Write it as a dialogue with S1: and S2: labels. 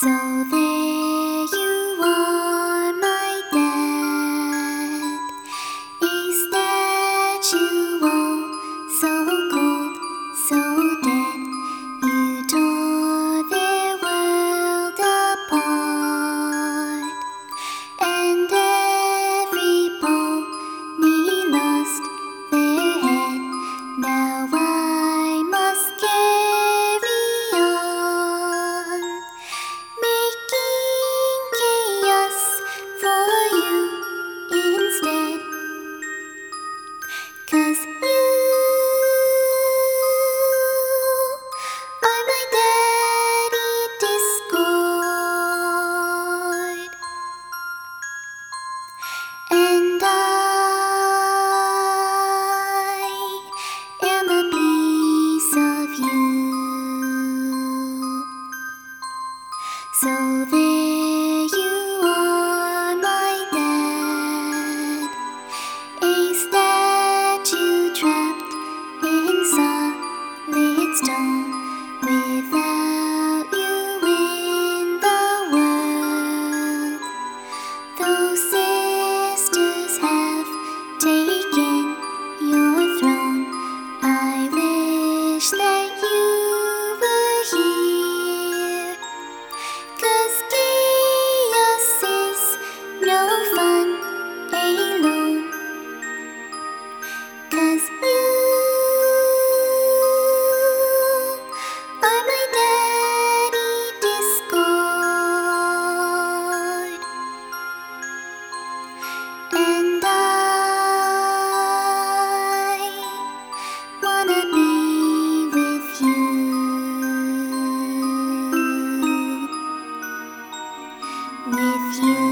S1: So there you are, my dad, a statue, oh, so cold, so dead. You tore their world apart, and every pony lost their head. Now I must carry on, making chaos for you instead. 'Cause you are my daddy discord, and I am a piece of you. So there you are, my dad, a statue trapped in solid stone, without you in the world. Those sisters have taken your throne. I wish that you were here, 'cause chaos is no fun alone. 'Cause you are my daddy discord, and I wanna be with you, with you.